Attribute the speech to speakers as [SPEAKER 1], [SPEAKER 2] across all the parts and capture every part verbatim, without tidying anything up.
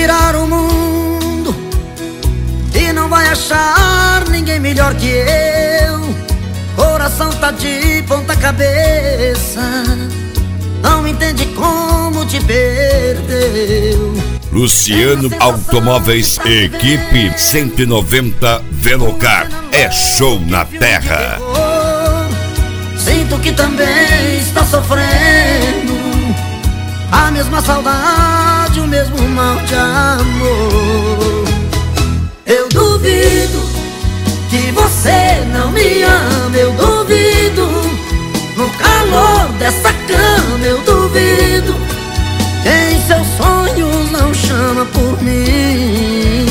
[SPEAKER 1] revirar o mundo e não vai achar ninguém melhor que eu. Coração tá de ponta cabeça, não entende como te perdeu.
[SPEAKER 2] Luciano Automóveis, equipe cento e noventa Velocar, é show na terra.
[SPEAKER 1] Sinto que também está sofrendo a mesma saudade, o mesmo mal de amor. Eu duvido que você não me ama, eu duvido. No calor dessa cama eu duvido. Quem seus sonhos não chama por mim.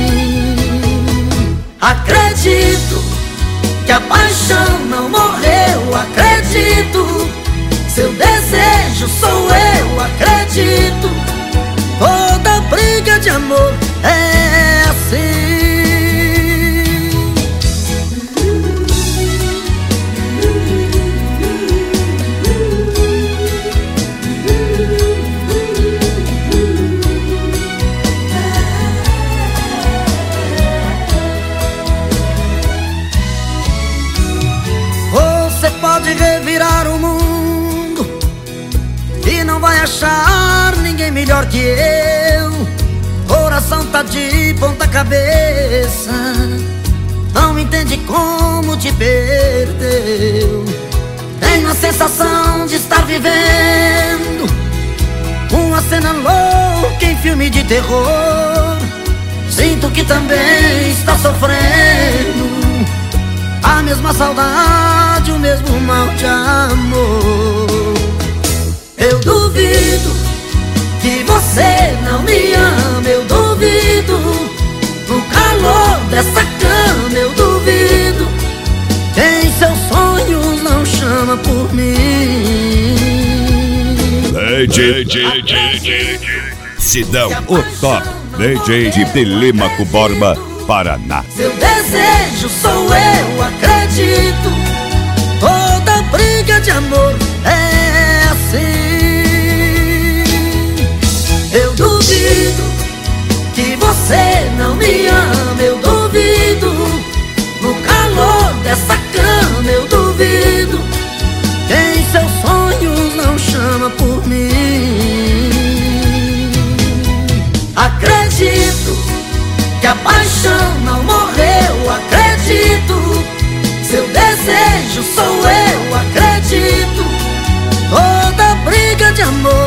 [SPEAKER 1] Acredito que a paixão não morreu, acredito. Seu desejo sou eu, acredito. Toda briga de amor é assim. Você pode revirar o mundo e não vai achar ninguém melhor que eu. Coração tá de ponta cabeça, não entende como te perdeu. Tenho a sensação de estar vivendo uma cena louca em filme de terror. Sinto que também está sofrendo a mesma saudade, o mesmo mal de amor. Eu duvido que você não me ama, eu duvido. No calor dessa cama eu duvido. Quem seus sonhos não chama por mim.
[SPEAKER 2] D J, D J, D J Sidão, o top D J de Telêmaco Borba, Paraná.
[SPEAKER 1] Seu desejo sou eu, acredito. Toda briga de amor é assim. Eu duvido que você não me ama, eu duvido. No calor dessa cama eu duvido. Quem seus sonhos não chama por mim. Acredito que a paixão não morreu, acredito. Seu desejo sou eu, acredito. Toda briga de amor